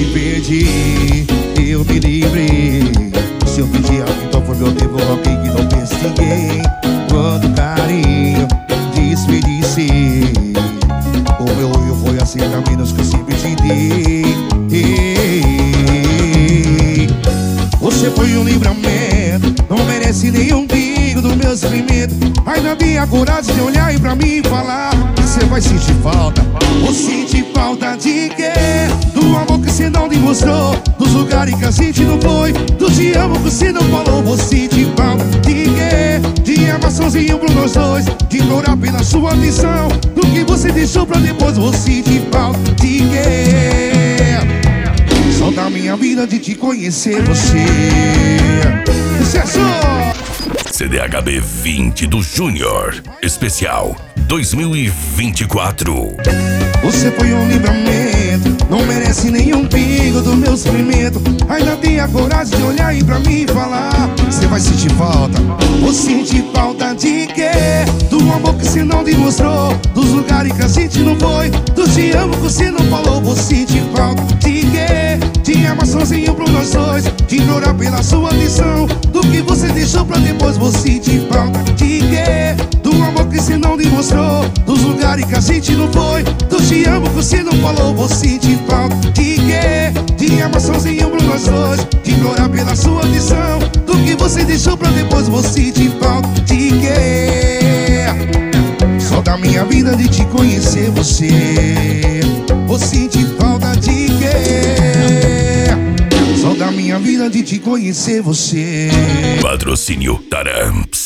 perdi, eu me livrei. Se eu pedi algo, então foi meu tempo, alguém que não persiguei. Quando carinho desperdicei, o meu olho foi assim, caminhos que eu sempre te dei. Você foi um livramento, não merece nenhum pingo do meu sofrimento. Ainda tenha coragem de olhar e pra mim falar que você vai sentir falta. Vou sentir falta de quê? Do amor que você não demonstrou, dos lugares que a gente não foi, do te amo que você não falou. Vou sentir falta de quê? De amar sozinho por nós dois, de implorar pela sua atenção, do que você deixou pra depois. Vou sentir falta de quê? Só da minha vida de te conhecer você. Sucesso! CDHB 20 do Júnior Especial 2024. Você foi um livramento, não merece nenhum pingo do meu sofrimento. Ainda tenha coragem de olhar e pra mim falar você vai sentir falta. Vou sentir falta de quê? Do amor que você não demonstrou, dos lugares que a gente não foi, do te amo que você não falou. Vou sentir falta de quê? De amar sozinho por nós dois, de implorar pela sua atenção, do que você deixou pra depois. Vou sentir falta de quê? Do amor que você não demonstrou, dos lugares que a gente não foi, do te amo que você não falou. Vou sentir falta de quê? De amar sozinho por nós dois, de implorar pela sua atenção, do que você deixou pra depois. Vou sentir falta de quê? Só da minha vida de te conhecer você. Vou sentir falta de quê? Só da minha vida de te conhecer você. Patrocínio Taramps.